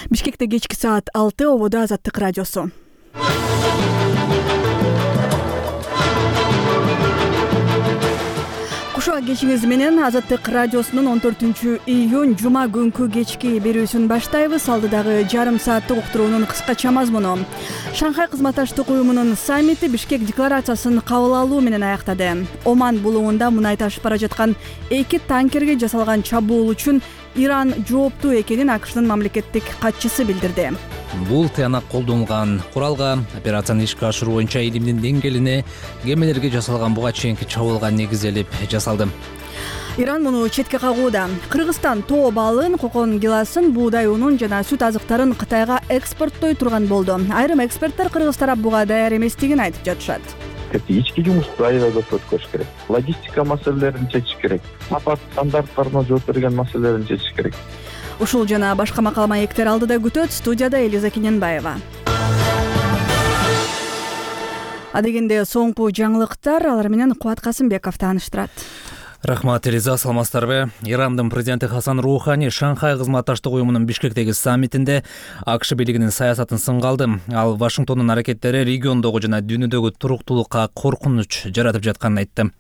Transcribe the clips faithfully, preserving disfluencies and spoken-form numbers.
Бишкекте кечки саат алты, ободо Азаттык радиосу. Кушуа кечиңиз менен Азаттык радиосунун он төртүнчү июнь жума күнкү кечки берүүсүн баштайбыз. Алдыдагы жарым сааттык уктуруунун кыскача мазмуну. Шанхай кызматташтык уюмунун саммити Бишкек декларациясын кабыл алуу менен аяктады. Оман булугунда мунай ташып бара жаткан эки танкерге жасалган чабуул үчүн Иран жооптуу экенин АКШнын мамлекеттик катчысы билдирди. Бул тыянак колдонулган куралга операцияны ишке ашыруу боюнча илимдин деңгээлине кемелерге жасалган буга чейинки чабуулга негизделип жасалды. Иран муну четке кагууда. Кыргызстан тоо балын, кокон гиласын, буудай унун жана сүт азыктарын Кытайга экспорттой турган болду. Айрым эксперттер кыргыз тарап буга даяр эместигин айтып жатышат. Ички жумушту аябай көп өткөрүш керек. Логистика маселелерин чечиш керек. Сапа стандарттарына жооп берген маселелерин чечиш керек. Ушул жана башка макал маектер алдыда күтөт. Студияда Элиза Кененбаева. Адегенде соңку жаңылыктар, алар менен Кубат Касымбеков тааныштырат. Рахмат, Элиза, саламатсыздарбы? Ирандын президенти Хасан Рухани Шанхай кызматташтык уюмунун Бишкектеги саммитинде АКШ бийлигинин саясатын сынга алды. Ал Вашингтондун аракеттери региондогу жана дүйнөдөгү туруктуулукка коркунуч жаратып жатканын айтты.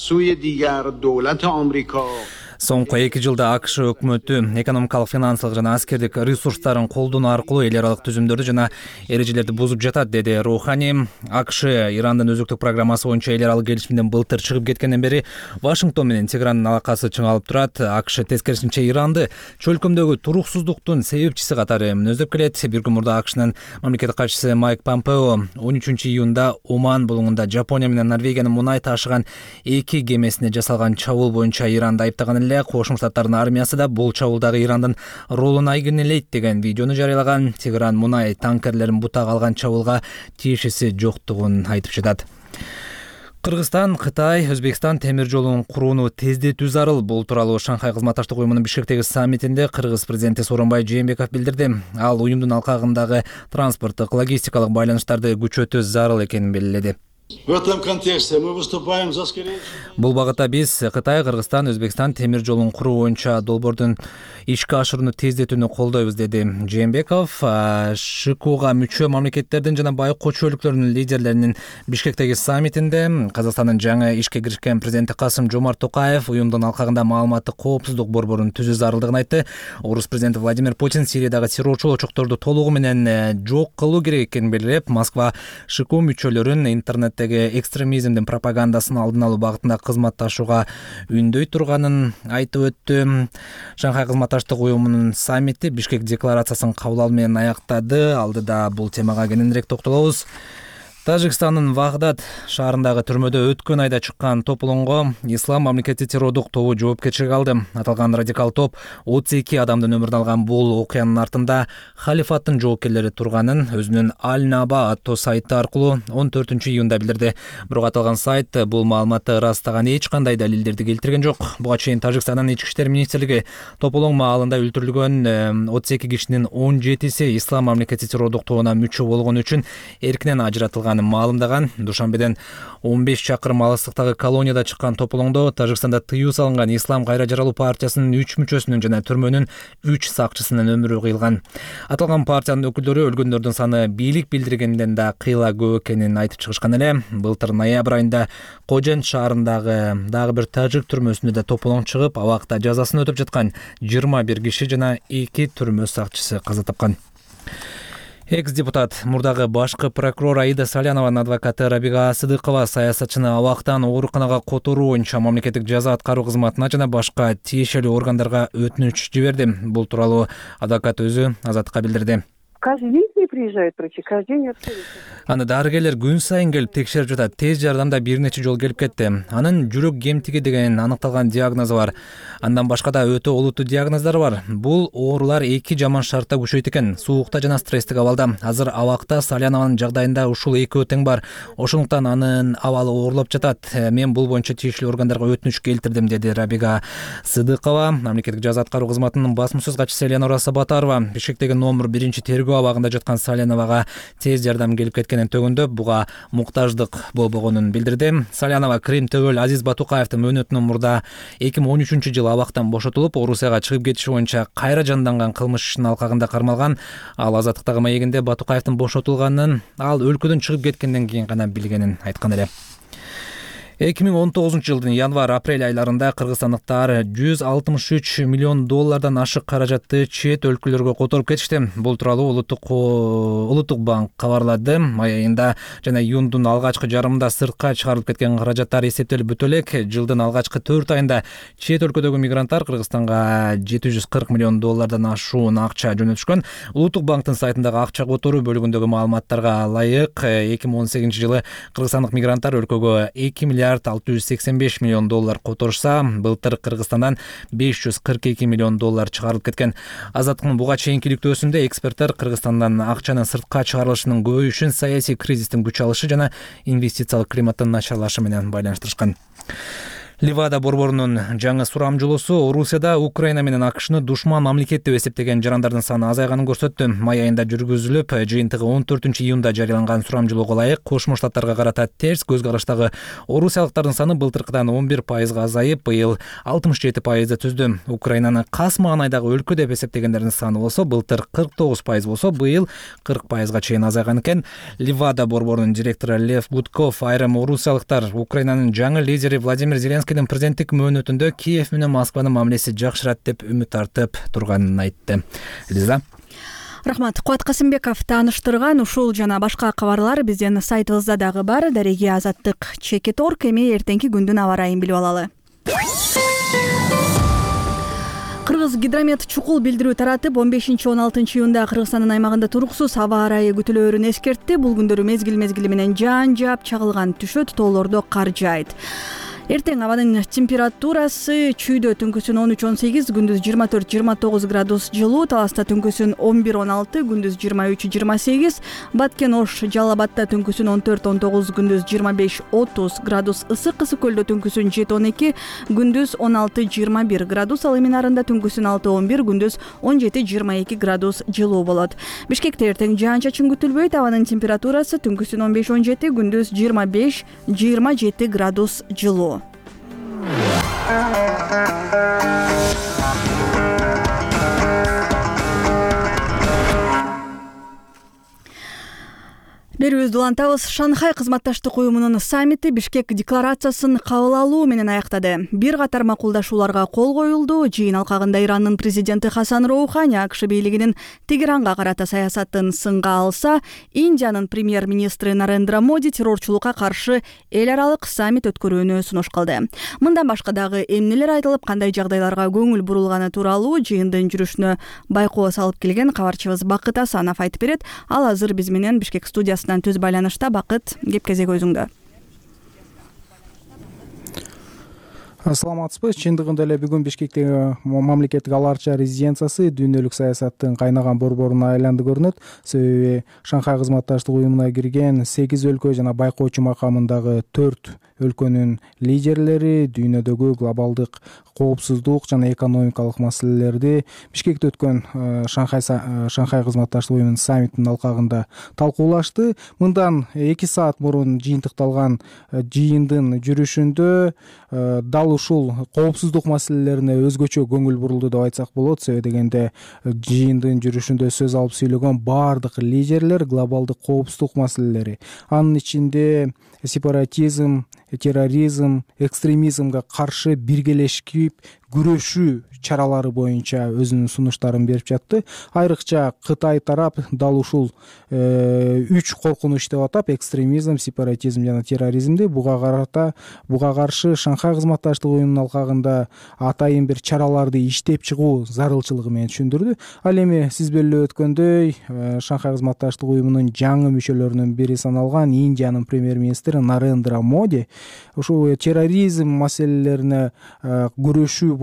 Соңку эки жылда АКШ өкмөтү экономикалык, финансылык жана аскердик ресурстарын колдонуу аркылуу эл аралык түзүмдөрдү жана эрежелерди бузуп жатат, деди Рухани. АКШ Ирандын өзүктүк программасы боюнча эл аралык келишимден былтыр чыгып кеткенден бери Вашингтон менен Теграндын алакасы чыңалып турат. АКШ тескерисинче Иранды чөлкөмдөгү туруксуздуктун себепчиси катары өздөп келет. Бир күн мурда АКШнын мамлекеттик катчысы Майк Помпео он үчүнчү июнда Оман булугунда Жапония менен Норвегиянын мунай ташыган эки кемесине жасалган чабуул боюнча Иранды айыптаган эле. Кошмо Штаттардын армиясы да бул чабуулдагы Ирандын ролун айгинелейт деген видеону жарыялаган. Тегран мунай танкерлерин бутак алган чабуулга тиешеси жоктугун айтып жатат. Кыргызстан, Кытай, Өзбекстан темир жолун курууну тездетүү зарыл. Бул тууралуу Шанхай кызматташтык уюмунун Бишкектеги саммитинде Кыргыз президенти Сооронбай Жээнбеков билдирди. Ал уюмдун алкагындагы транспорттук, логистикалык байланыштарды күчөтүү зарыл экенин белгиледи. В этом контексте мы выступаем за скорейшее. Бул багытта биз Кытай, Кыргызстан, Өзбекстан темир жолун куруу боюнча долбоордун ишке ашырууну тездетүүнү колдойбуз, деди Жээнбеков. ШКУга мүчө мамлекеттердин жана байкоо чөлүклөрүнүн лидерлеринин Бишкектеги саммитинде Казакстандын жаңы ишке киришкен президенти Касым Жомарт Токаев уюмдун алкагында маалыматтык коопсуздук борборун түзүү зарылдыгын айтты. Орус президенти Владимир Путин Сириядагы террорчу очокторду толугу менен жок кылуу керек экенин белгилеп, Москва ШКУ мүчөлөрүн интернет экстремизмдин пропагандасын алдын алуу багытында кызматташууга үндөй турганын айтып өттү. Шанхай кызматташтык уюмунун саммити Бишкек декларациясын кабыл алуу менен аяктады. Алдыда бул темага кененирээк токтолобуз. Тажикстандын Вагдад шаарындагы түрмөдө өткөн айда чыккан тополоңго Ислам мамлекети террордук тобу жоопкерчилик алды. Аталган радикал топ отуз эки адамдын өмүрүн алган бул окуянын артында халифаттын жоопкерлери турганын өзүнүн Аль-Наба аттуу сайты аркылуу он төртүнчү июнда билдирди. Бирок аталган сайт бул маалыматты ырастаган эч кандай далилдерди келтирген жок. Буга чейин Тажикстандын ички иштер министрлиги тополоң маалында өлтүрүлгөн отуз эки кишинин он жетиси Ислам мамлекети террордук тобуна мүчө болгон үчүн эркинен ажыратылган маалымдаган. Душанбеден он беш чакырым алыстыктагы колонияда чыккан тополоңдо Тажикстанда тыюу салынган Ислам кайра жаралуу партиясынын үч мүчөсүнүн жана түрмөнүн үч сакчысынын өмүрү кыйылган. Аталган партиянын өкүлдөрү өлгөндөрдүн саны бийлик билдиргенден да кыйла көп экенин айтып чыгышкан эле. Былтыр ноябрь айында Кожен шаарындагы дагы бир тажик түрмөсүндө да тополоң чыгып, абакта жазасын өтөп жаткан жыйырма бир киши жана эки түрмө сакчысы каза тапкан. Экс-депутат, мурдагы башкы прокурор Аида Салянованын адвокаты Рабига Сыдыкова саясатчыны абактан ооруканага которуу боюнча мамлекеттик жаза аткаруу кызматына жана башка тиешелүү органдарга өтүнүч жиберди. Бул тууралуу адвокат өзү Азаттыкка билдирди. Каждый день к ней приезжают врачи, каждый день абсолютно. Аны дарыгерлер күн сайын келип текшерип жатат. Тез жардамда бир нече жол келип кетти. Анын жүрөк кемтиги деген аныкталган диагнозу бар. Андан башка да өтө олуттуу диагноздар бар. Бул оорулар эки жаман шартта күчөйт экен: суукта жана стресстик абалда. Азыр абакта Салянованын жагдайында ушул экөө тең бар. Ошондуктан анын абалы оорлоп жатат. Мен бул боюнча тиешелүү органдарга өтүнүч келтирдим, деди Рабига Сыдыкова. Мамлекеттик жаза аткаруу кызматынын басма сөз катчысы Элеонора Сабатарова Бишкектеги номер биринчи тергөө абагында жаткан жаткан Саляновага тез жардам келип кеткенин төгүндөп, буга муктаждык болбогонун билдирди. Салянова Крим төгөл Азиз Батукаевдин мөөнөтүнөн мурда эки миң он үчүнчү жылы абактан бошотулуп, Орусияга чыгып кетиши боюнча кайра жанданган кылмыш ишинин алкагында кармалган. Ал Азаттыктагы маегинде Батукаевдин бошотулганын, ал өлкөдөн чыгып кеткенден кийин гана билгенин айткан эле. эки миң он тогузунчу жылдын январь-апрель айларында кыргызстандыктар жүз алтымыш үч миллион доллардан ашык каражатты чет өлкөлөргө которуп кетишти. Бул тууралуу улуттук улуттук банк кабарлады. Май айында жана июндун алгачкы жарымында сыртка чыгарылып кеткен каражаттар эсептелип бүтө элек. Жылдын алгачкы төрт айында чет өлкөдөгү мигранттар Кыргызстанга жети жүз кырк миллион доллардан ашуун акча жөнөтүшкөн. Улуттук банктын сайтындагы акча которуу бөлүгүндөгү маалыматтарга ылайык эки миң он сегизинчи жылы кыргызстандык мигранттар өлкөгө эки миллиард алты жүз сексен беш миллион доллар которушса, былтыр Кыргызстандан беш жүз кырк эки миллион доллар чыгарылып кеткен. Азаттыктын буга чейинки иликтөөсүндө эксперттер Кыргызстандан акчанын сыртка чыгарылышынын көбөйүшүн саясий кризистин күч алышы жана инвестициялык климаттын начарлашы менен байланыштырышкан. Ливада борборунун жаңы сурамжылоосу Орусияда Украина менен АКШны душман мамлекет деп эсептеген жарандардын саны азайганын көрсөттү. Май айында жүргүзүлүп, жыйынтыгы он төртүнчү июнда жарыяланган сурамжылоого ылайык Кошмо Штаттарга карата терс көз караштагы орусиялыктардын саны былтыркыдан он бир пайызга азайып, быйыл алтымыш жети пайызды түздү. Украинаны кас маанайдагы өлкө деп эсептегендердин саны болсо, былтыр кырк тогуз пайыз болсо, быйыл кырк пайызга чейин азайган экен. Ливада борборунун директору Лев Гудков айрым орусиялыктар Украинанын жаңы лидери Владимир Зеленский президенттик мөөнөтүндө Киев менен Москванын мамилеси жакшырат деп үмүт артып турганын айтты. Лиза. Рахмат. Куат Касымбеков тааныштырган ушул жана башка кабарлар биздин сайтыбызда дагы бар. Дареги Азаттык чекит орг. Эми эртеңки күндүн аба ырайын билип алалы. Кыргыз гидромет чукул билдирүү таратып, он бешинчи он алтынчы июнда Кыргызстандын аймагында туруксуз аба ырайы күтүлөөрүн эскертти. Бул күндөрү мезгил-мезгили менен жаан жаап, чагылган түшөт, тоолордо кар жаайт. Эртең абанын температурасы чүйдө түнкүсүн он үч он сегиз, күндүз жыйырма төрт жыйырма тогуз градус жылуу, Таласта түнкүсүн он бир он алты, күндүз жыйырма үч жыйырма сегиз, Баткен Ош Жалал Абадта түнкүсүн он төрт он тогуз, күндүз жыйырма беш отуз градус ысык, Ысык көлдө түнкүсүн жети он эки, күндүз он алты жыйырма бир градус, ал эми Нарында түнкүсүн алты он бир, күндүз он жети жыйырма эки градус жылуу болот. Бишкекте эртең жаан-чачын күтүлбөйт, абанын температурасы түнкүсүн он беш он жети, күндүз жыйырма беш жыйырма жети градус жылуу. Берүүбүздү улантабыз. Шанхай кызматташтык уюмунун саммити Бишкек декларациясын кабыл алуу менен аяктады. Бир катар макулдашууларга кол коюлду. Жыйын алкагында Ирандын президенти Хасан Роухани АКШ бийлигинин Тегеранга карата саясатын сынга алса, Индиянын премьер-министри Нарендра Моди террорчулукка каршы эл аралык саммит өткөрүүнү сунуш кылды. Мындан башка дагы эмнелер айтылып, кандай жагдайларга көңүл бурулганы тууралуу жыйындын жүрүшүнө байкоо салып келген кабарчыбыз Бакыт Асанов айтып берет. Ал азыр биз менен Бишкек студиясында түз байланышта. Бакыт, кеп кезек өзүңдө. Саламатсызбы. Чындыгында эле бүгүн Бишкектеги мамлекеттик ала арча резиденциясы дүйнөлүк саясаттын кайнаган борборуна айланды көрүнөт. Себеби Шанхай кызматташтык уюмуна кирген сегиз өлкө жана байкоочу макамындагы төрт өлкөнүн лидерлери дүйнөдөгү глобалдык коопсуздук жана экономикалык маселелерди Бишкекте өткөн Шанхай Шанхай кызматташтык уюмунун саммитинин алкагында талкуулашты. Мындан эки саат мурун жыйынтыкталган жыйындын жүрүшүндө дал ушул коопсуздук маселелерине өзгөчө көңүл бурулду деп айтсак болот. Себеби дегенде жыйындын жүрүшүндө сөз алып сүйлөгөн баардык лидерлер глобалдык коопсуздук маселелери, анын ичинде сепаратизм, терроризм, экстремизмге каршы биргелешип күрөшүү чаралары боюнча өзүнүн сунуштарын берип жатты. Айрыкча Кытай тарап дал ушул үч коркунуч деп атап, экстремизм, сепаратизм жана терроризмди буга карата буга каршы Шанхай кызматташтык уюмунун алкагында атайын бир чараларды иштеп чыгуу зарылчылыгы менен түшүндүрдү. Ал эми сиз белгилеп өткөндөй, Шанхай кызматташтык уюмунун жаңы мүчөлөрүнүн бири саналган Индиянын премьер-министри Нарендра Моди ушул терроризм маселелерине күрөшүү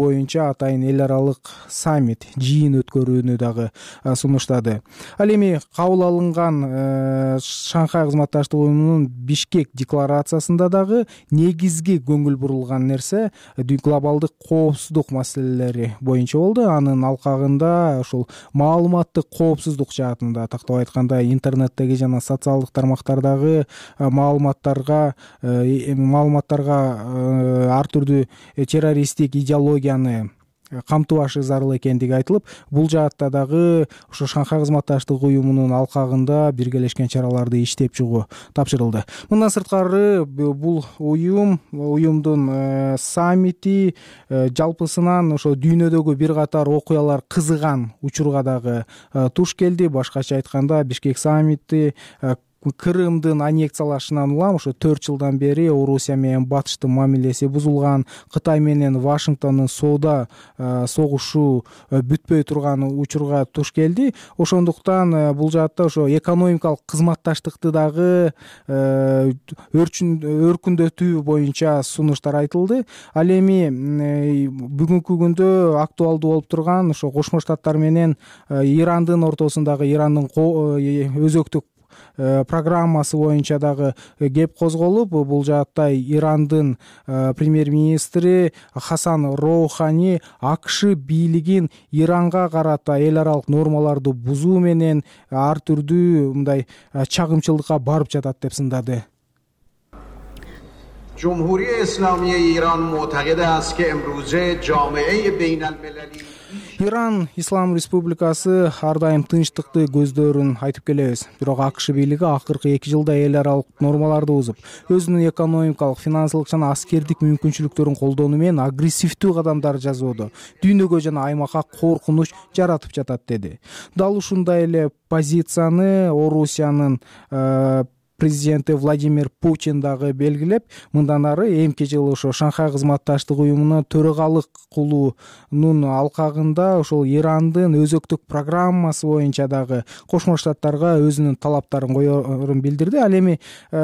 боюнча атайын эл аралык саммит жыйын өткөрүүнү дагы сунуштады. Ал эми кабыл алынган Шанхай кызматташтык уюмунун Бишкек декларациясында дагы негизги көңүл бурулган нерсе глобалдык коопсуздук маселелери боюнча болду. Анын алкагында ушул маалыматтык коопсуздук жаатында, тактап айтканда интернеттеги жана социалдык тармактардагы маалыматтарга маалыматтарга ар түрдүү террористтик идеологияны камтыбашы зарыл экендиги айтылып, бул жаатта дагы ошо Шанхай кызматташтык уюмунун алкагында биргелешкен чараларды иштеп чыгуу тапшырылды. Мындан сырткары бул уюм уюмдун саммити жалпысынан ошо дүйнөдөгү бир катар окуялар кызыган учурга дагы туш келди. Башкача айтканда Бишкек саммити Крымдын аннексиялашынан улам ошо төрт жылдан бери Орусия менен Батыштын мамилеси бузулган, Кытай менен Вашингтондун соода согушу бүтпөй турган учурга туш келди. Ошондуктан бул жаатта ошо экономикалык кызматташтыкты дагы өркүндөтүү боюнча сунуштар айтылды. Ал эми бүгүнкү күндө актуалдуу болуп турган ошо Кошмо Штаттар менен Ирандын ортосундагы Ирандын өзөктүк программасы боюнча дагы кеп козголуп, бул жаатта Ирандын премьер-министри Хасан Роухани АКШ бийлигин Иранга карата эл аралык нормаларды бузуу менен ар түрдүү мындай чагымчылыкка барып жатат деп сындады. جمهوری اسلامی ایران معتقد است که امروزه جامعه بین المللی Иран Ислам Республикасы ар дайым тынчтыкты көздөрүн айтып келебиз. Бирок АКШ бийлиги акыркы эки жылда эл аралык нормаларды бузуп, өзүнүн экономикалык, финансылык жана аскердик мүмкүнчүлүктөрүн колдонуу менен агрессивдүү кадамдар жасоодо, дүйнөгө жана аймакка коркунуч жаратып жатат деди. Дал ушундай эле позицияны Орусиянын президенти Владимир Путин дагы белгилеп, мындан ары эмки жылы ошо Шанхай кызматташтык уюмуна төрагалык кылуунун алкагында ошол Ирандын өзөктүк программасы боюнча дагы Кошмо Штаттарга өзүнүн талаптарын коерун билдирди. Ал эми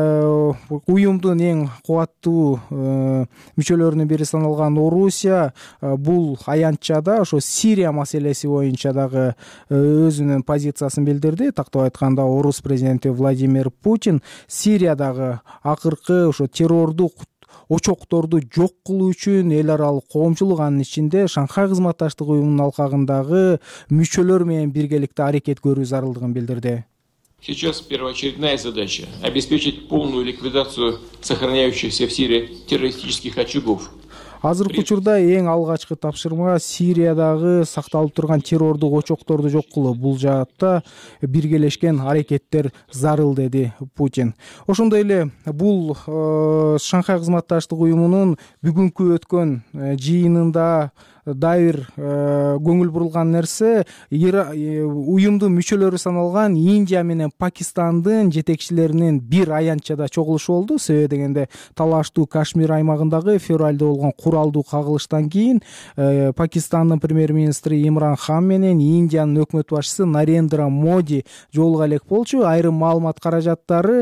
уюмдун эң кубаттуу мүчөлөрүнүн бири саналган Орусия бул аянтчада ошо Сирия маселеси боюнча дагы өзүнүн позициясын билдирди. Тактап айтканда Орус президенти Владимир Путин Сириядагы акыркы ошо террордук очокторду жок кылуу үчүн эл аралык коомчулук, анын ичинде Шанхай кызматташтык уюмунун алкагындагы мүчөлөр менен биргеликте аракет көрүү зарылдыгын билдирди. Сейчас первоочередная задача – обеспечить полную ликвидацию сохраняющихся в Сирии террористических очагов. Азыркы учурда эң алгачкы тапшырма Сириядагы сакталып турган террордук очокторду жок кылуу. Бул жаатта биргелешкен аракеттер зарыл, деди Путин. Ошондой эле бул Шанхай кызматташтык уюмунун бүгүнкү өткөн жыйынында дайыр көңүл бурулган нерсе уюмдун мүчөлөрү саналган Индия менен Пакистандын жетекчилеринин бир аянтчада чогулушу болду. Себеби дегенде талаштуу Кашмир аймагындагы февралда болгон куралдуу кагылыштан кийин Пакистандын премьер-министри Имран Хан менен Индиянын өкмөт башчысы Нарендра Моди жолуга элек болчу. Айрым маалымат каражаттары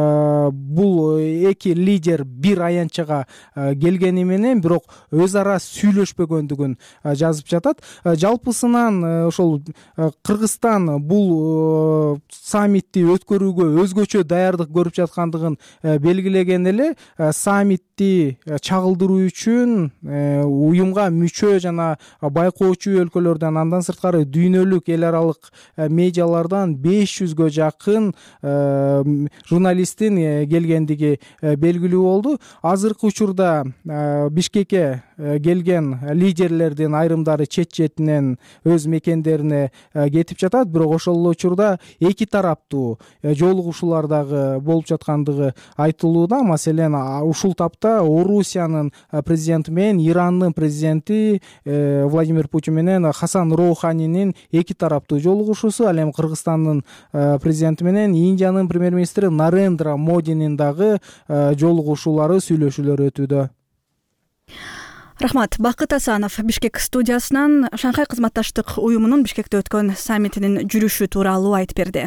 бул эки лидер бир аянтчага келгени менен бирок өз ара сүйлөшпөгөндүгүн жазып жатат. Жалпысынан ошол Кыргызстан бул саммитти өткөрүүгө өзгөчө даярдык көрүп жаткандыгын белгилеген эле. Саммитти чагылдыруу үчүн уюмга мүчө жана байкоочу өлкөлөрдөн, андан сырткары дүйнөлүк эл аралык медиалардан беш жүзгө жакын журналисттин келгендиги белгилүү болду. Азыркы учурда Бишкекке келген лидерлердин айрымдары чет четинен өз мекендерине кетип жатат, бирок ошол эле учурда эки тараптуу жолугушуулар дагы болуп жаткандыгы айтылууда. Маселен, ушул тапта Орусиянын президенти менен Ирандын президенти Владимир Путин менен Хасан Роуханинин эки тараптуу жолугушуусу, ал эми Кыргызстандын президенти менен Индиянын премьер-министри Нарендра Модинин дагы жолугушуулары, сүйлөшүүлөрү өтүүдө. Рахмат. Бакыт Асанов Бишкек студиясынан Шанхай кызматташтык уюмунун Бишкекте өткөн саммитинин жүрүшү тууралуу айтып берди.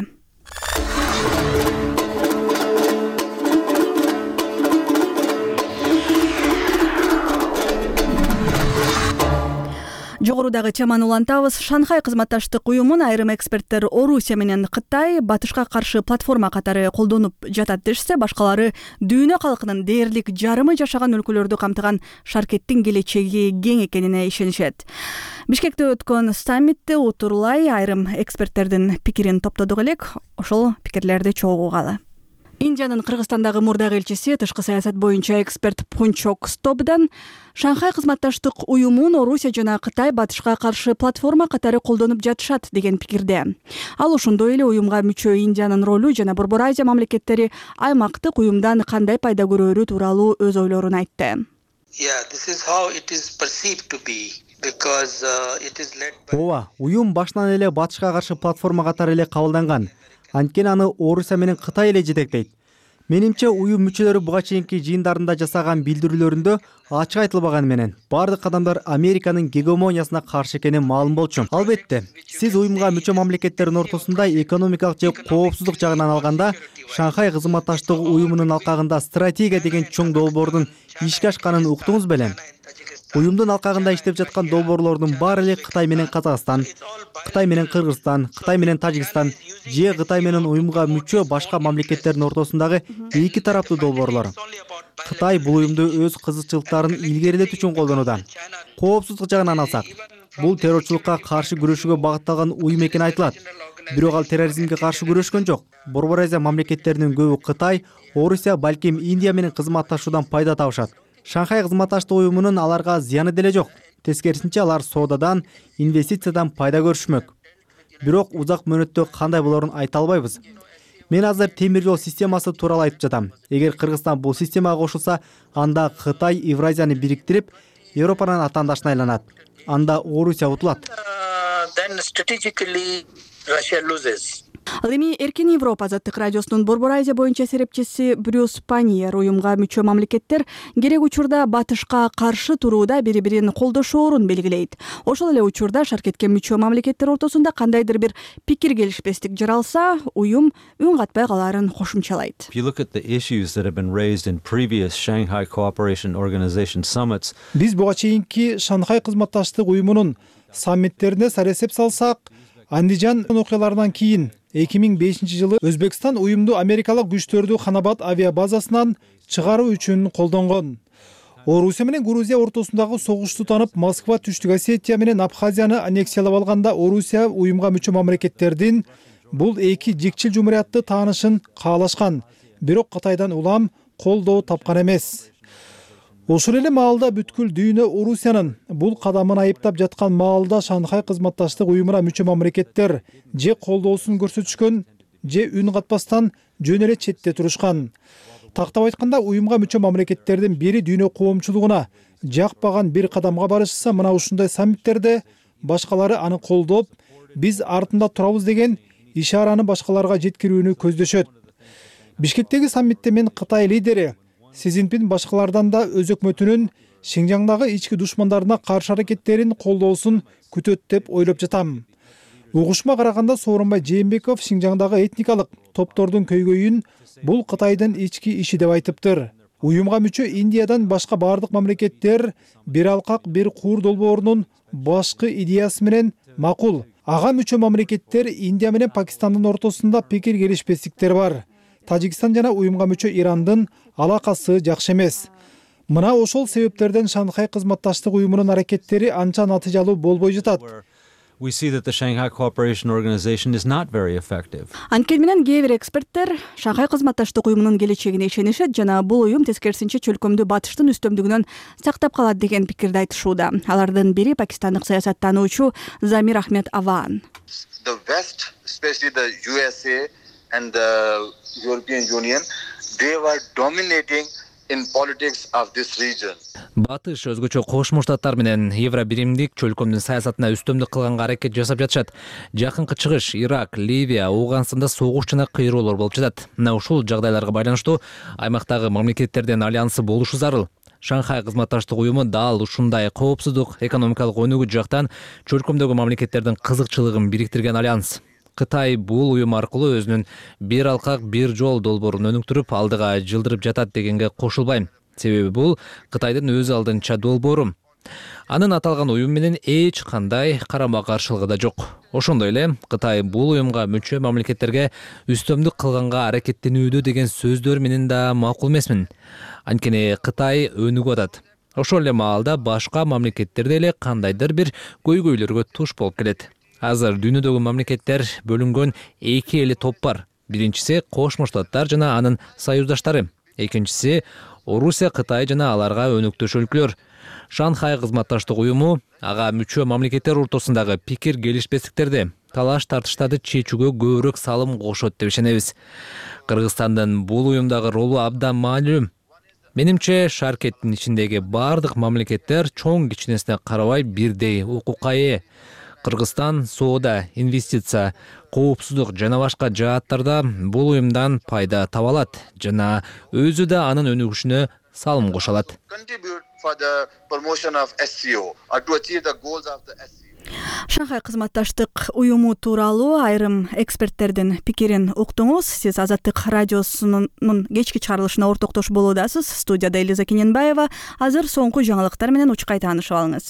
Жогорудагы теманы улантабыз. Шанхай кызматташтык уюмун айрым эксперттер Орусия менен Кытай батышка каршы платформа катары колдонуп жатат дешсе, башкалары дүйнө калкынын дээрлик жарымы жашаган өлкөлөрдү камтыган шаркеттин келечеги кең экенине ишенишет. Бишкекте өткөн саммитте утурлай айрым эксперттердин пикирин топтодук элек. Ошол пикирлерди чогуу угалы. Индиянын Кыргызстандагы мурдагы элчиси, тышкы саясат боюнча эксперт Пунчок Стобдан Шанхай кызматташтык уюмун Орусия жана Кытай батышка каршы платформа катары колдонуп жатышат деген пикирде. Ал ошондой эле уюмга мүчө Индиянын ролу жана Борбор Азия мамлекеттери аймактык уюмдан кандай пайда көрөрү тууралуу өз ойлорун айтты. Ооба, уюм башынан эле батышка каршы платформа катары эле кабылданган. Анткени аны Орусия менен Кытай эле жетектейт. Менимче уюм мүчөлөрү буга чейинки жыйындарында жасаган билдирүүлөрүндө ачык айтылбаганы менен бардык кадамдар Американын гегемониясына каршы экени маалым болчу. Албетте, сиз уюмга мүчө мамлекеттердин ортосунда экономикалык же коопсуздук жагынан алганда Шанхай кызматташтык уюмунун алкагында стратегия деген чоң долбоордун ишке ашканын уктуңуз белем. Уюмдун алкагында иштеп жаткан долбоорлордун баары эле Кытай менен Казакстан, Кытай менен Кыргызстан, Кытай менен Тажикстан же Кытай менен уюмга мүчө башка мамлекеттердин ортосундагы эки тараптуу долбоорлор. Кытай бул уюмду өз кызыкчылыктарын илгерилетүү үчүн колдонууда. Коопсуздук жагынан алсак, бул террорчулукка каршы күрөшүүгө багытталган уюм экени айтылат. Бирок ал терроризмге каршы күрөшкөн жок. Борбор Азия мамлекеттеринин көбү Кытай, Орусия, балким Индия менен кызматташуудан пайда табышат. Шанхай кызматташтык уюмунун аларга зыяны деле жок. Тескерисинче алар соодадан, инвестициядан пайда көрүшмөк. Бирок узак мөөнөттө кандай болорун айта албайбыз. Мен азыр темир жол системасы тууралуу айтып жатам. Эгер Кыргызстан бул системага кошулса, анда Кытай Евразияны бириктирип, Европанын атаандашына айланат. Анда Орусия утулат. Ал эми Эркин Европа азаттык радиосунун Борбор Азия боюнча серепчиси Брюс Паниер уюмга мүчө мамлекеттер керек учурда батышка каршы турууда бири-бирин колдошоорун белгилейт. Ошол эле учурда шаркетке мүчө мамлекеттер ортосунда кандайдыр бир пикир келишпестик жаралса, уюм үн катпай калаарын кошумчалайт. Биз буга чейинки Шанхай кызматташтык уюмунун саммиттерине саресеп салсак, Андижан окуяларынан кийин эки миң бешинчи жылы Өзбекстан уюмду америкалык күчтөрдү Ханабад авиабазасынан чыгаруу үчүн колдонгон. Орусия менен Грузия ортосундагы согушту танып, Москва Түштүк Осетия менен Абхазияны аннексиялап алганда Орусия уюмга мүчө мамлекеттердин бул эки жикчил жумуриятты таанышын каалашкан, бирок Кытайдан улам колдоо тапкан эмес. Ошол эле маалда бүткүл дүйнө Орусиянын бул кадамын айыптап жаткан маалда Шанхай кызматташтык уюмуна мүчө мамлекеттер же колдоосун көрсөтүшкөн, же үн катпастан жөн эле четте турушкан. Тактап айтканда, уюмга мүчө мамлекеттердин бири дүйнө коомчулугуна жакпаган бир кадамга барышса, мына ушундай саммиттерде башкалары аны колдоп, биз артында турабыз деген ишараны башкаларга жеткирүүнү көздөшөт. Бишкектеги саммитте мен Кытай лидери Си Цзиньпин башкалардан да өз өкмөтүнүн Шинжаңдагы ички душмандарына каршы аракеттерин колдоосун күтөт деп ойлоп жатам. Угушма караганда Сооронбай Жээнбеков Шинжаңдагы этникалык топтордун көйгөйүн бул Кытайдын ички иши деп айтыптыр. Уюмга мүчө Индиядан башка бардык мамлекеттер бир алкак бир куур долбоорунун башкы идеясы менен макул. Ага мүчө мамлекеттер Индия менен Пакистандын ортосунда пикир келишпестиктер бар. Тажикстан жана уюмга мүчө Ирандын алакасы жакшы эмес. Мына ошол себептерден Шанхай кызматташтык уюмунун аракеттери анча натыйжалуу болбой жатат. We see that the Shanghai Cooperation Organization is not very effective. Анткени менен кээ бир эксперттер Шанхай кызматташтык уюмунун келечегине ишенишет жана бул уюм тескерисинче чөлкөмдү батыштын үстөмдүгүнөн сактап калат деген пикирди айтышууда. Алардын бири пакистандык саясаттануучу Замир Ахмед Аван. The West, especially the U S A and the European Union, they were dominating in politics of this region. Батыш өзгөчө Кошмо Штаттар менен Евробиримдик чөлкөмдүн саясатына үстөмдүк кылганга аракет жасап жатышат. Жакынкы чыгыш Ирак, Ливия, Ауганстанда согуш жана кыйроолор болуп жатат. Мына ушул жагдайларга байланыштуу аймактагы мамлекеттердин альянсы болушу зарыл. Шанхай кызматташтык уюму дал ушундай коопсуздук, экономикалык өнүгүү жактан чөлкөмдөгү мамлекеттердин кызыкчылыгын бириктирген альянс. Кытай бул уюм аркылуу өзүнүн бир алкак бир жол долбоорун өнүктүрүп, алдыга жылдырып жатат дегенге кошулбайм. Себеби бул Кытайдын өз алдынча долбоору. Анын аталган уюм менен эч кандай карама каршылыгы да жок. Ошондой эле Кытай бул уюмга мүчө мамлекеттерге үстөмдүк кылганга аракеттенүүдө деген сөздөр менен да макул эмесмин. Анткени Кытай өнүгүп атат. Ошол эле маалда башка мамлекеттер деле кандайдыр бир көйгөйлөргө туш болуп келет. Азыр дүйнөдөгү мамлекеттер бөлүнгөн эки эле топ бар. Биринчиси Кошмо Штаттар жана анын союздаштары. Экинчиси Орусия, Кытай жана аларга өнөктөш өлкөлөр. Шанхай кызматташтык уюму ага мүчө мамлекеттер ортосундагы пикир келишпестиктерди, талаш тартыштарды чечүүгө көбүрөөк салым кошот деп ишенебиз. Кыргызстандын бул уюмдагы ролу абдан маанилүү. Менимче шаркеттин ичиндеги бардык мамлекеттер чоң кичинесине карабай бирдей укукка ээ. Кыргызстан соода, инвестиция, коопсуздук жана башка жааттарда бул уюмдан пайда таба алат жана өзү да анын өнүгүшүнө салым кошо алат. Шанхай кызматташтык уюму тууралуу айрым эксперттердин пикирин уктуңуз. Сиз Азаттык радиосунун кечки чыгарылышына ортоктош болуудасыз. Студияда Элиза Кененбаева. Азыр соңку жаңылыктар менен учкай таанышып алыңыз.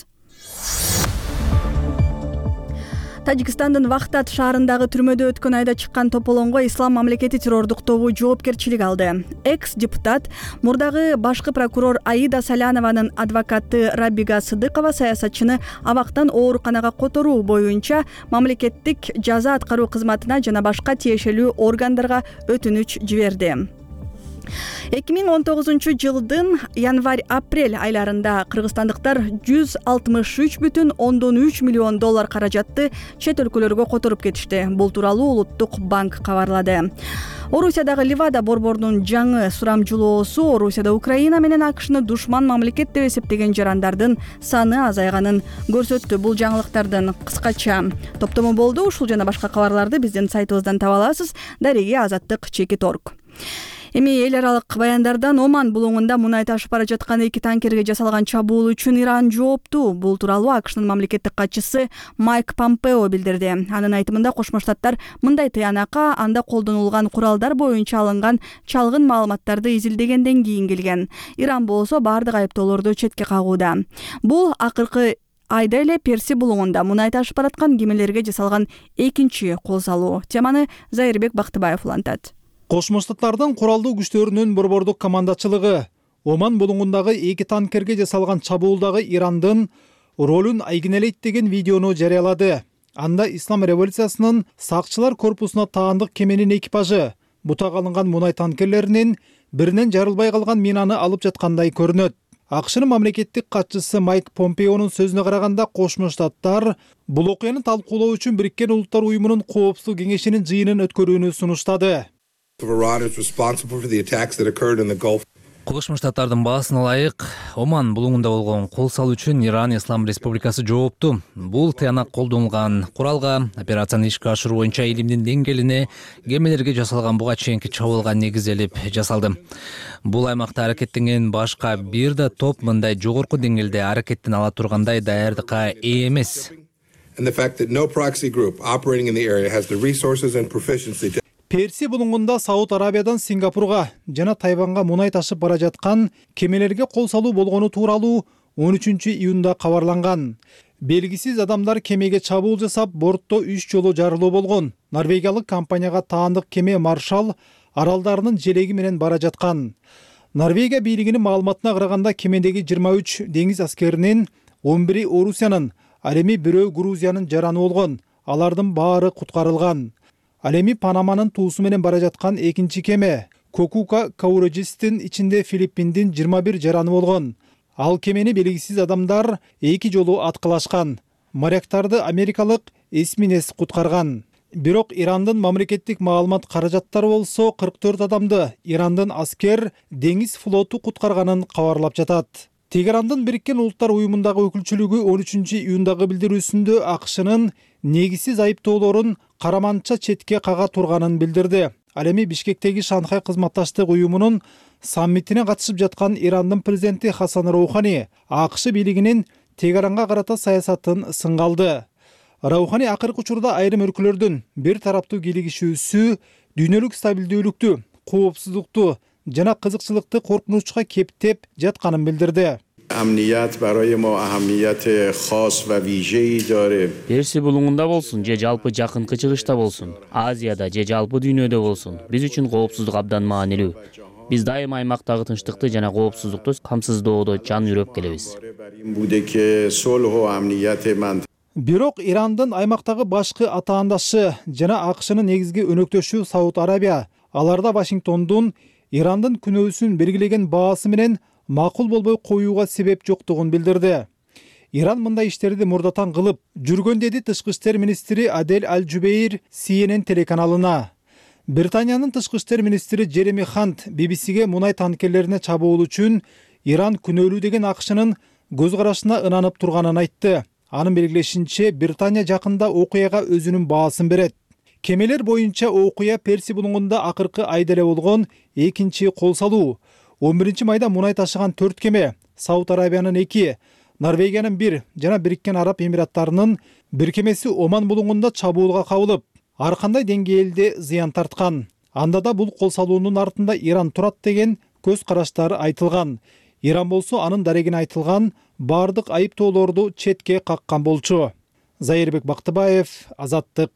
Тажикстандын Вахтат шаарындагы түрмөдө өткөн айда чыккан тополоңго Ислам мамлекети террордук тобу жоопкерчилик алды. Экс-депутат, мурдагы башкы прокурор Аида Салянованын адвокаты Рабига Сыдыкова саясатчыны абактан ооруканага которуу боюнча мамлекеттик жаза аткаруу кызматына жана башка тиешелүү органдарга өтүнүч жиберди. эки миң он тогузунчу жылдын январь-апрель айларында кыргызстандыктар жүз алтымыш үч бүтүн ондон үч миллион доллар каражатты чет өлкөлөргө которуп кетишти. Бул тууралуу Улуттук банк кабарлады. Орусиядагы Ливада борборунун жаңы сурамжылоосу Орусияда Украина менен АКШны душман мамлекет деп эсептеген жарандардын саны азайганын көрсөттү. Бул жаңылыктардын кыскача топтому болду. Ушул жана башка кабарларды биздин сайтыбыздан таба аласыз. Дареги Азаттык чекит точка орг. Эми эл аралык баяндардан Оман булуңунда мунай ташып бара жаткан эки танкерге жасалган чабуул үчүн Иран жоопту. Бул тууралуу АКШнын мамлекеттик катчысы Майк Помпео билдирди. Анын айтымында Кошмо Штаттар мындай тыянакка анда колдонулган куралдар боюнча алынган чалгын маалыматтарды изилдегенден кийин келген. Иран болсо бардык айыптоолорду четке кагууда. Бул акыркы айда эле Перси булуңунда мунай ташып бараткан кемелерге жасалган экинчи кол салуу. Теманы Зайырбек Бактыбаев улантат. Кошмо Штаттардын куралдуу күчтөрүнүн борбордук командачылыгы Оман булуңундагы эки танкерге жасалган чабуулдагы Ирандын ролун айгинелейт деген видеону жарыялады. Анда Ислам революциясынын сакчылар корпусуна таандык кеменин экипажы бутак алынган мунай танкерлеринин биринен жарылбай калган минаны алып жаткандай көрүнөт. АКШнын мамлекеттик катчысы Майк Помпеонун сөзүнө караганда, Кошмо Штаттар бул окуяны талкуулоо үчүн Бириккен Улуттар уюмунун коопсуздук кеңешинин жыйынын өткөрүүнү сунуштады. Кошмо Штаттардын баасына ылайык Оман булуңунда болгон кол салуу үчүн Иран Ислам Республикасы жоопту. Бул тыянак колдонулган куралга операцияны ишке ашыруу боюнча илимдин деңгээлине кемелерге жасалган буга чейинки чабуулга негизделип жасалды. Бул аймакта аракеттенген башка бир да топ мындай жогорку деңгээлде аракеттене ала тургандай даярдыкка ээ эмес. Перси булуңунда Сауд Арабиядан Сингапурга жана Тайванга мунай ташып бара жаткан кемелерге кол салуу болгону тууралуу он үчүнчү июнда кабарланган. Белгисиз адамдар кемеге чабуул жасап, бортто үч жолу жарылуу болгон. Норвегиялык компанияга таандык кеме Маршал аралдарынын желеги менен бара жаткан. Норвегия бийлигинин маалыматына караганда, кемедеги жыйырма үч деңиз аскеринин он бири Орусиянын, ал эми бирөө Грузиянын жараны болгон. Алардын баары куткарылган. Ал эми Панаманын туусу менен бара жаткан экинчи кеме Кокука Каурежистин ичинде Филиппиндин жыйырма бир жараны болгон. Ал кемени белгисиз адамдар эки жолу аткылашкан. Моряктарды америкалык эсминес куткарган. Бирок Ирандын мамлекеттик маалымат каражаттары болсо кырк төрт адамды Ирандын аскер деңиз флоту куткарганын кабарлап жатат. Тегерандын Бириккен Улуттар уюмундагы өкүлчүлүгү он үчүнчү июндагы билдирүүсүндө АКШнын негизсиз айыптоолорун караманча четке кага турганын билдирди. Ал эми Бишкектеги Шанхай кызматташтык уюмунун саммитине катышып жаткан Ирандын президенти Хасан Роухани АКШ бийлигинин Тегеранга карата саясатын сынга алды. Роухани акыркы учурда айрым өлкөлөрдүн бир тараптуу кийлигишүүсү дүйнөлүк стабилдүүлүктү, коопсуздукту жана кызыкчылыкты коркунучка кептеп жатканын билдирди. امنیت برای ما اهمیت خاص و ویژه‌ای داره. Перси булуңунда болсун же жалпы жакынкы чыгышта болсун, Азияда же жалпы дүйнөдө болсун, биз үчүн коопсуздук абдан маанилүү. Биз дайыма аймактагы тынчтыкты жана коопсуздукту камсыздоодо жан жүрөп келебиз. Бирок Ирандын аймактагы башкы атаандашы жана АКШнын негизги өнөктөшү Сауд Арабия аларда Вашингтондун Ирандын күнөөсүн белгилеген баасы менен макул болбой коюуга себеп жоктугун билдирди. Иран мындай иштерди мурдатан кылып жүргөн деди тышкы иштер министри Адель Аль-Жубейр Си Эн Эн телеканалына. Британиянын тышкы иштер министри Джереми Хант Би Би Сиге мунай танкерлерине чабуул үчүн Иран күнөөлүү деген АКШнын көз карашына ынанып турганын айтты. Анын белгилешинче Британия жакында окуяга өзүнүн баасын берет. Кемелер боюнча окуя Перси булуңунда акыркы айда эле болгон экинчи кол салуу. он биринчи майда мунай ташыган төрт кеме, Сауд Арабиянын эки, Норвегиянын бир жана Бириккен Араб Эмираттарынын бир кемеси Оман булуңунда чабуулга кабылып, ар кандай деңгээлде зыян тарткан. Анда да бул кол салуунун артында Иран турат деген көз караштары айтылган. Иран болсо анын дарегине айтылган бардык айыптоолорду четке каккан болчу. Зайырбек Бактыбаев, Азаттык.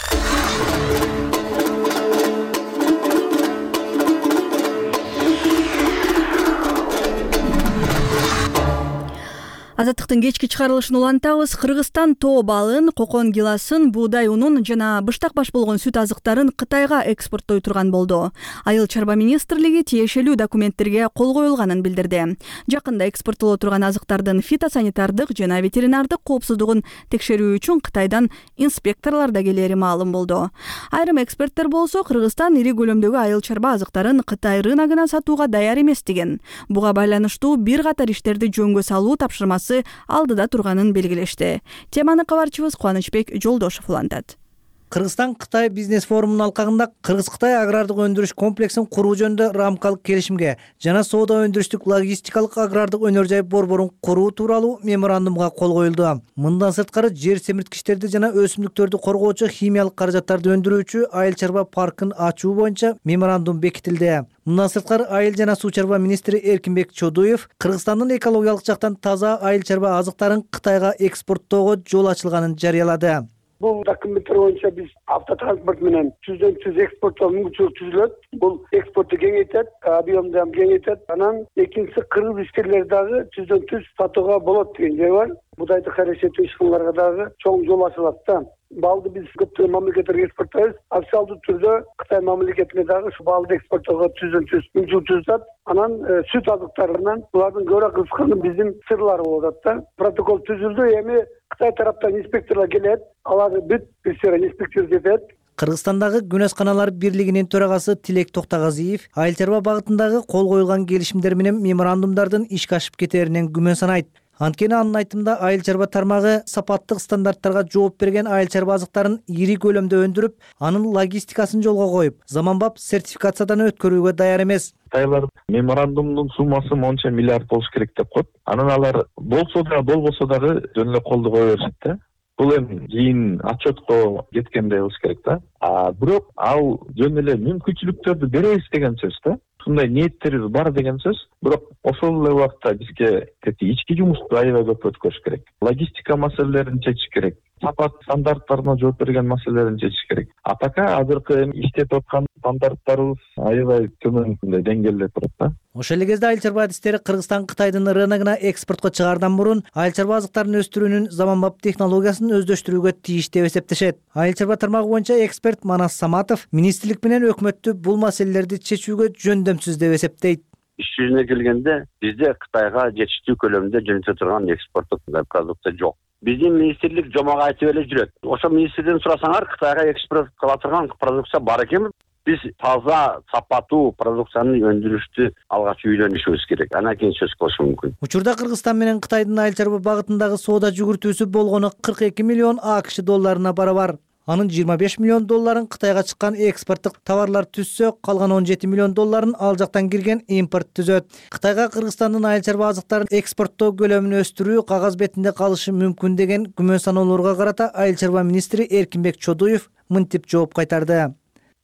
Азаттыктын кечки чыгарылышын улантабыз. Кыргызстан тоо балын, кокон гиласын, буудай унун жана быштак баш болгон сүт азыктарын Кытайга экспорттой турган болду. Айыл чарба министрлиги тиешелүү документтерге кол коюлганын билдирди. Жакында экспорттоло турган азыктардын фитосанитардык жана ветеринардык коопсуздугун текшерүү үчүн Кытайдан инспекторлор да келери маалым болду. Айрым эксперттер болсо Кыргызстан ири көлөмдөгү айыл чарба азыктарын Кытай рыногуна сатууга даяр эмес деген. Буга байланыштуу бир катар иштерди жөнгө салуу тапшырмасы алдыда турганын белгилешти. Теманы кабарчыбыз Кубанычбек Жолдошов улантат. Кыргызстан Кытай бизнес форумунун алкагында Кыргыз-Кытай агрардык өндүрүш комплексин куруу жөнүндө рамкалык келишимге жана соода өндүрүштүк логистикалык агрардык өнөр жай борборун куруу тууралуу меморандумга кол коюлду. Мындан сырткары жер семирткичтерди жана өсүмдүктөрдү коргоочу химиялык каражаттарды өндүрүүчү айыл чарба паркын ачуу боюнча меморандум бекитилди. Мындан сырткары айыл жана суу чарба министри Эркинбек Чодуев Кыргызстандын экологиялык жактан таза айыл чарба азыктарын Кытайга экспорттоого жол ачылганын жарыялады. Бул документтер боюнча биз автотранспорт менен жүздөн жүз экспорттоо мүмкүнчүлүк түзүлөт. Бул экспортту кеңейтет, объемду да кеңейтет. Анан экинчиси кыргыз ишкерлер дагы жүздөн жүз сатууга болот деген жай бар. Будайды карашетүү ишканаларга дагы чоң жол ачылат да. Балды биз көптөгөн мамлекеттерге экспорттойбуз. Официалдуу түрдө Кытай мамлекетине дагы ушу балды экспорттоого жүздөн жүз мүмкүнчүлүк түзүлөт. Анан сүт азыктарынан булардын көрө кысканы биздин сырлар болот да. Протокол түзүлдү, эми Кытай тараптан инспекторлор келет, алар бүт бизге инспектор жетет. Кыргызстандагы Күнөсканалар бирлигинин төрагасы Тилек Токтогазиев айыл чарба багытындагы кол коюлган келишимдер менен меморандумдардын ишке ашып кетеринен күмөн санайт. Анткени анын айтымында айыл чарба тармагы сапаттык стандарттарга жооп берген айыл чарба азыктарын ири көлөмдө өндүрүп, анын логистикасын жолго коюп, заманбап сертификациядан өткөрүүгө даяр эмес. Кытайлар меморандумдун суммасы монча миллиард болуш керек деп коет. Анан алар болсо да болбосо дагы жөн эле колду кое беришет да. Бул эми кийин отчетко кеткенде болуш керек да. А бирок ал жөн эле мүмкүнчүлүктөрдү беребиз деген сөз да. Ушундай ниеттерибиз бар деген сөз. Бирок ошол эле убакта бизге ички жумушту аябай көп өткөрүш керек. Логистика маселелерин чечиш керек. Сапат стандарттарына жооп берген маселелерин чечиш керек. А пока азыркы иштеп аткан стандарттарыбыз аябай төмөн деңгээлде турат да. Ошол эле кезде айыл чарба адистери Кыргызстан Кытайдын рыногуна экспортко чыгаардан мурун айыл чарба азыктарын өстүрүүнүн заманбап технологиясын өздөштүрүүгө тийиш деп эсептешет. Айыл чарба тармагы боюнча эксперт Манас Саматов министрлик менен өкмөттү бул маселелерди чечүүгө жөндөмсүз деп эсептейт. Иш жүзүнө келгенде бизде Кытайга жетиштүү көлөмдө жөнөтө турган экспорттук продукция жок. Биздин министрлик жомок айтып эле жүрөт. Ошо министрден сурасаңар, Кытайга экспорт кыла турган продукция бар экенби? Биз таза, сапаттуу продукцияны өндүрүштү алгач үйлөнүшүбүз керек. Анан кийин сөз кылышы мүмкүн. Учурда Кыргызстан менен Кытайдын айыл чарба багытындагы соода жүгүртүүсү болгону кырк эки миллион АКШ долларына барабар. Анын жыйырма беш миллион долларын Кытайга чыккан экспорттук товарлар түзсө, калган он жети миллион долларын ал жактан кирген импорт түзөт. Кытайга Кыргызстандын айыл чарба азыктарын экспорттоо көлөмүн өстүрүү кагаз бетинде калышы мүмкүн деген күмөн саноолорго карата айыл чарба министри Эркинбек Чодуев мынтип жооп кайтарды.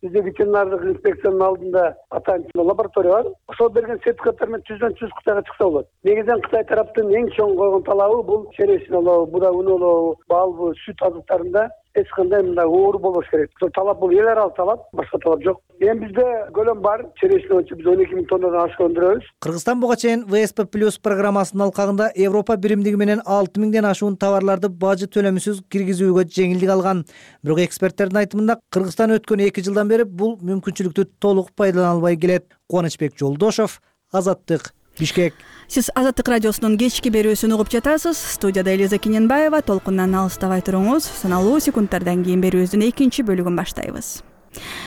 бизде ветеринардык инспекциянын алдында атайын лаборатория бар. Ошол берген сертификаттар менен жүздөн жүз Кытайга чыкса болот. Негизинен Кытай тараптын эң чоң койгон талабы бул черешня болобу, буда үн болобу, балбы, сүт азыктарында эч кандай мындай оор болбош керек. Ошол талап бул эл аралык талап, башка талап жок. Эми бизде көлөм бар, черешня боюнча биз он эки миң тоннадан ашык өндүрөбүз. Кыргызстан буга чейин вэ эс пэ плюс программасынын алкагында Европа биримдиги менен алты миңден ашуун товарларды бажы төлөмсүз киргизүүгө жеңилдик алган. Бирок эксперттердин айтымында Кыргызстан өткөн эки жылдан бери бул мүмкүнчүлүктү толук пайдалана албай келет. Кубанычбек Жолдошов, Азаттык, Бишкек. Сиз Азаттык радиосунун кечки берүүсүн угуп жатасыз. Студияда Элиза Кененбаева. Толкундан алыстабай туруңуз. Саналуу секундтардан кийин берүүбүздүн экинчи бөлүгүн баштайбыз.